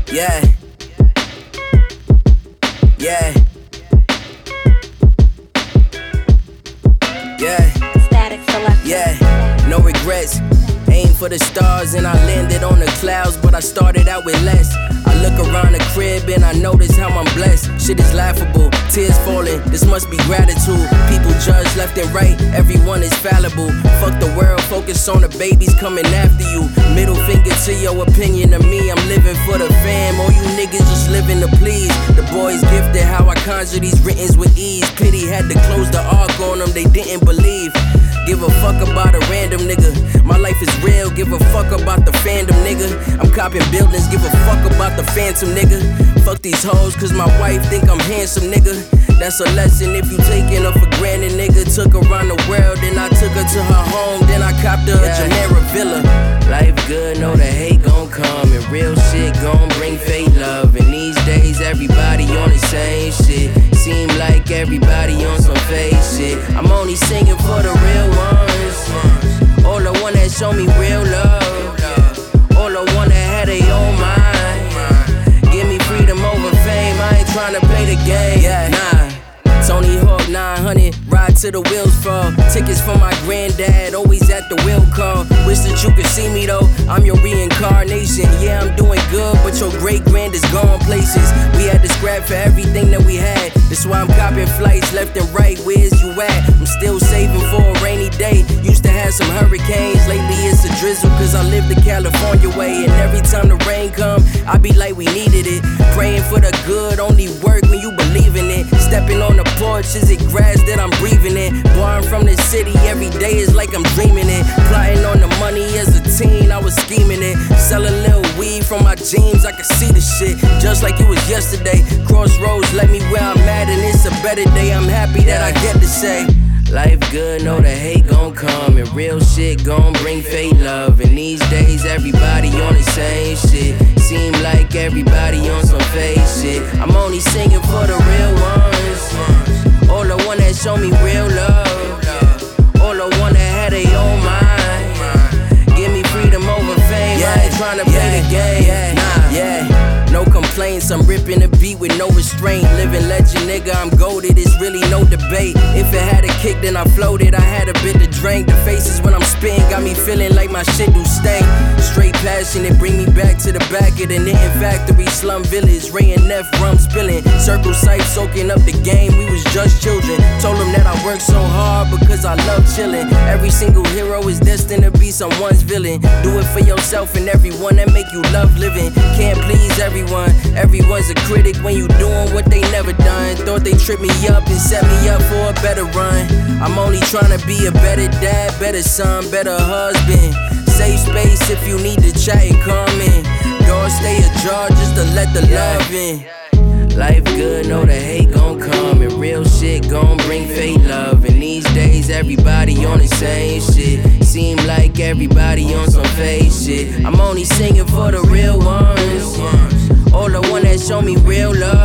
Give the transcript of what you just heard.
Yeah. Yeah. Yeah. Static Selector. Yeah. No regrets. Aim for the stars and I landed on the clouds, but I started out with less. I look around the crib and I notice how I'm blessed. Shit is laughable, tears falling, this must be gratitude. People judge left and right, everyone is fallible. Fuck the world, focus on the babies coming after you. Middle finger to your opinion of me, I'm living for the fam. All you niggas just living to please. The boys gifted how I conjure these writtens with ease. Pity had to close the arc on them, they didn't believe. Give a fuck about a random nigga. My life is real, give a fuck about the fandom, nigga. I'm copping buildings, give a fuck about the phantom, nigga. Fuck these hoes, cause my wife think I'm handsome, nigga. That's a lesson if you taking her for granted, nigga. Took her around the world, then I took her to her home, then I copped her a Jumeirah villa. Life good, know the hate gon' come, and real shit gon' bring fake love. And these days, everybody on the same shit. Seem like everybody on some fake shit. I'm only singing for the real ones. All the one that show me real love. All the one that had their own mind. Give me freedom over fame, I ain't tryna play the game. Nah. Tony Hawk 900, ride till the wheels fall. Tickets for my granddad, always at the wheel call. Wish that you could see me though, I'm your reincarnation. Yeah, I'm doing good, but your great grand is gone places. We had to scrap for everything that we had. That's why I'm copping flights left and right, where's you at? I'm still saving for a rainy day. Used to have some hurricanes, lately it's a drizzle, cause I live the California way. And every time the rain come, I be like we needed it. Praying for the good, only work when you believe in it. Stepping on the porch, is it grass that I'm breathing in? Born from the city, every day is like I'm dreaming it. Plotting on the money as a teen, I was scheming it. Sell a little weed from my jeans, I can see the shit just like it was yesterday. Crossroads let me where I'm at, and it's a better day. I'm happy that I get to say life good, know the hate gon' come, and real shit gon' bring fake love. And these days everybody on the same shit. Seem like everybody on some fake shit. I'm only singing for the real ones. All the one that show me real love. All the one that had their own mind. Give me freedom over fame, I ain't tryna play the game. No complaints, I'm ripping the beat with no restraint. Living legend, nigga, I'm goated, it's really no debate. If it had a kick, then I floated, I had a bit to drink. The faces when I'm spitting got me feeling like my shit do stink. Straight passion, it bring me back to the back of the knitting factory, slum village. Ray and Neff, rum spilling. Circle sight soaking up the game, we was just children. Told them that I work so hard because I love chilling. Every single hero is destined to be someone's villain. Do it for yourself and everyone that make you love living. Can't please everyone, everyone's a critic when you doing what they never done. Thought they tripped me up and set me up for a better run. I'm only trying to be a better dad, better son, better husband. Safe space if you need to chat and come in. Doors stay ajar just to let the love in. Life good, know the hate gon' come, and real shit gon' bring fake love. And these days everybody on the same shit. Seem like everybody on some fake shit. I'm only singing for the real ones. All the one that show me real love.